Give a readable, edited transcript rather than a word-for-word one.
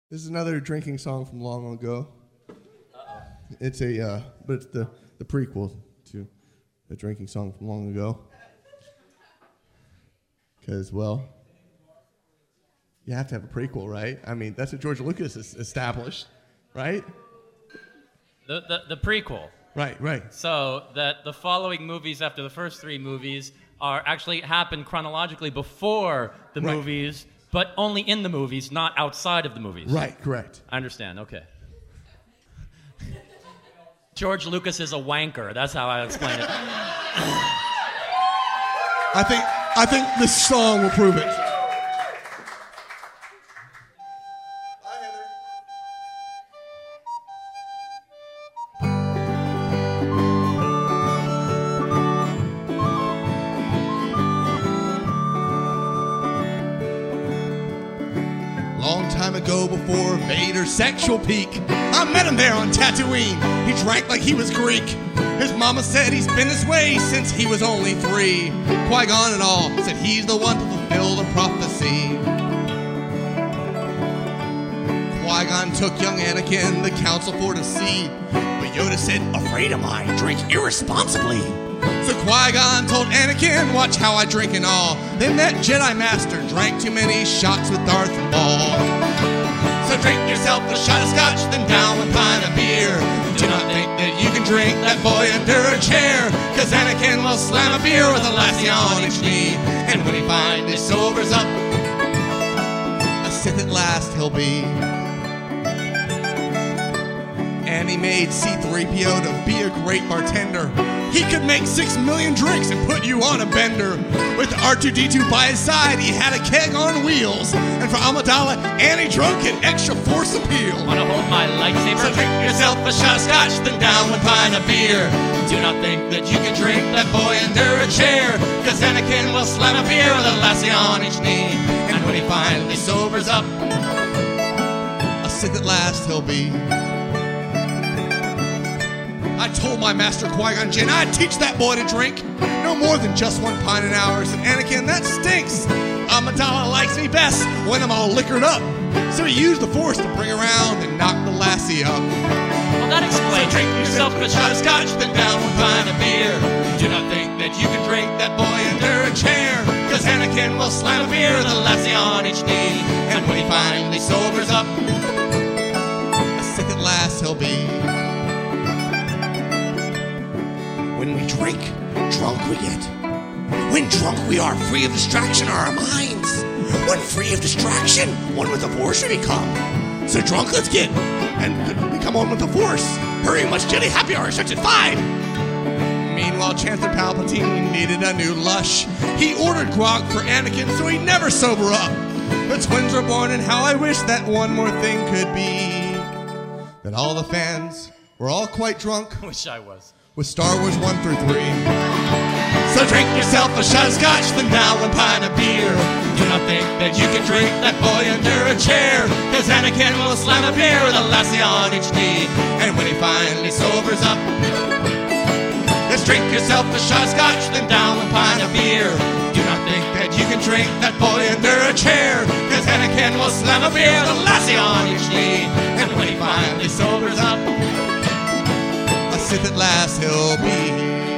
This is another drinking song from long ago. Uh-oh. It's but it's the prequel to a drinking song from long ago. Because, well, you have to have a prequel, right? I mean, that's what George Lucas has established, right? The prequel. Right. So that the following movies after the first three movies are actually happen chronologically before the movies, but only in the movies, not outside of the movies. Right, correct. I understand, okay. George Lucas is a wanker. That's how I explain it. I think this song will prove it. Long time ago, before Vader's sexual peak, I met him there on Tatooine. He drank like he was Greek. His mama said he's been this way since he was only 3. Qui-Gon and all said he's the one to fulfill the prophecy. Qui-Gon took young Anakin the council for to see, but Yoda said, "Afraid am I, drink irresponsibly." So Qui-Gon told Anakin, "Watch how I drink and all." Then that Jedi Master drank too many shots with Darth Maul. So drink yourself a shot of scotch, then down one pint of beer. Do not think that you can drink that boy under a chair, cause Anakin will slam a beer with a lassie on each knee. And when he finally sobers up, a Sith at last he'll be. And he made C-3PO to be a great bartender. He could make 6 million drinks and put you on a bender. With R2-D2 by his side, he had a keg on wheels. And for Amidala, Annie drunk and extra force appeal. Wanna hold my lightsaber? So drink yourself a shot of scotch, then down one pint of beer. Do not think that you can drink that boy under a chair, cause Anakin will slam a beer with a lassie on each knee. And when he finally sobers up, a Sith at last he'll be. I told my master Qui-Gon Jinn I'd teach that boy to drink no more than just 1 pint an hour. Said Anakin, that stinks. Amidala likes me best when I'm all liquored up. So he used the Force to bring around and knock the lassie up. Well, that explains. So drink yourself a shot of scotch, then down 1 pint of beer. Do not think that you can drink that boy under a chair, cause Anakin will slam a beer with a lassie on each knee. And when he finally sobers up, a Sith at last he'll be. When we drink, drunk we get. When drunk we are free of distraction are our minds. When free of distraction, one with the Force we become. So drunk let's get, and become one with the Force. Hurry, much Jedi happy hour starts at 5. Meanwhile, Chancellor Palpatine needed a new lush. He ordered grog for Anakin so he'd never sober up. The twins were born and how I wish that one more thing could be. That all the fans were all quite drunk. Wish I was. With Star Wars 1 through 3. So drink yourself a shot of scotch, then down 1 pint of beer. Do not think that you can drink that boy under a chair, cause Anakin will slam a beer with a lassie on each knee. And when he finally sobers up, just drink yourself a shot of scotch, then down 1 pint of beer. Do not think that you can drink that boy under a chair, cause Anakin will slam a beer with a lassie on each knee. And when he finally sobers up, Sith at last he'll be.